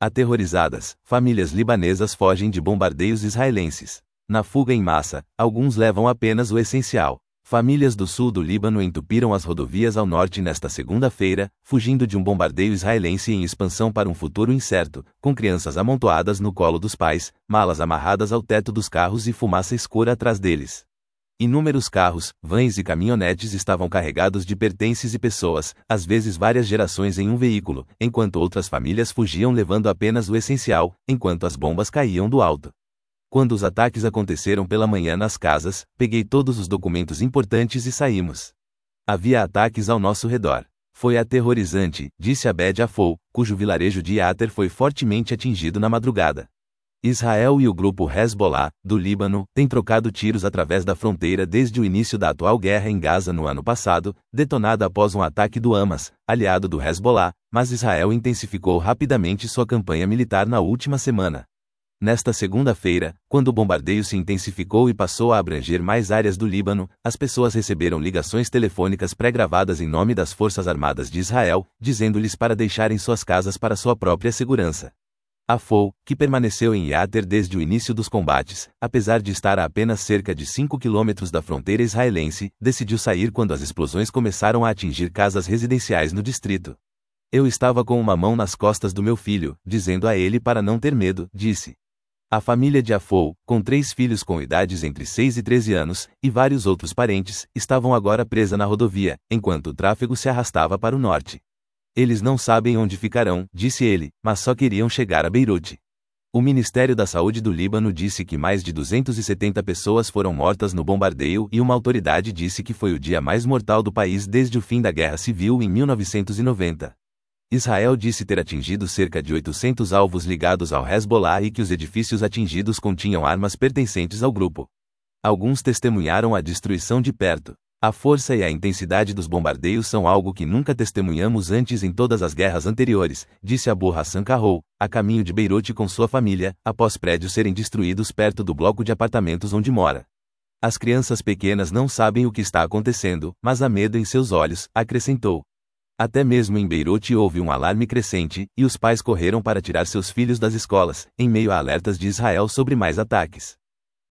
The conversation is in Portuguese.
Aterrorizadas, famílias libanesas fogem de bombardeios israelenses. Na fuga em massa, alguns levam apenas o essencial. Famílias do sul do Líbano entupiram as rodovias ao norte nesta segunda-feira, fugindo de um bombardeio israelense em expansão para um futuro incerto, com crianças amontoadas no colo dos pais, malas amarradas ao teto dos carros e fumaça escura atrás deles. Inúmeros carros, vans e caminhonetes estavam carregados de pertences e pessoas, às vezes várias gerações em um veículo, enquanto outras famílias fugiam levando apenas o essencial, enquanto as bombas caíam do alto. Quando os ataques aconteceram pela manhã nas casas, peguei todos os documentos importantes e saímos. Havia ataques ao nosso redor. Foi aterrorizante, disse Abed Afou, cujo vilarejo de Yater foi fortemente atingido na madrugada. Israel e o grupo Hezbollah, do Líbano, têm trocado tiros através da fronteira desde o início da atual guerra em Gaza no ano passado, detonada após um ataque do Hamas, aliado do Hezbollah, mas Israel intensificou rapidamente sua campanha militar na última semana. Nesta segunda-feira, quando o bombardeio se intensificou e passou a abranger mais áreas do Líbano, as pessoas receberam ligações telefônicas pré-gravadas em nome das Forças Armadas de Israel, dizendo-lhes para deixarem suas casas para sua própria segurança. Afou, que permaneceu em Yater desde o início dos combates, apesar de estar a apenas cerca de 5 quilômetros da fronteira israelense, decidiu sair quando as explosões começaram a atingir casas residenciais no distrito. Eu estava com uma mão nas costas do meu filho, dizendo a ele para não ter medo, disse. A família de Afou, com 3 filhos com idades entre 6 e 13 anos, e vários outros parentes, estavam agora presa na rodovia, enquanto o tráfego se arrastava para o norte. Eles não sabem onde ficarão, disse ele, mas só queriam chegar a Beirute. O Ministério da Saúde do Líbano disse que mais de 270 pessoas foram mortas no bombardeio e uma autoridade disse que foi o dia mais mortal do país desde o fim da Guerra Civil em 1990. Israel disse ter atingido cerca de 800 alvos ligados ao Hezbollah e que os edifícios atingidos continham armas pertencentes ao grupo. Alguns testemunharam a destruição de perto. A força e a intensidade dos bombardeios são algo que nunca testemunhamos antes em todas as guerras anteriores, disse Abu Hassan Karrou, a caminho de Beirute com sua família, após prédios serem destruídos perto do bloco de apartamentos onde mora. As crianças pequenas não sabem o que está acontecendo, mas há medo em seus olhos, acrescentou. Até mesmo em Beirute houve um alarme crescente, e os pais correram para tirar seus filhos das escolas, em meio a alertas de Israel sobre mais ataques.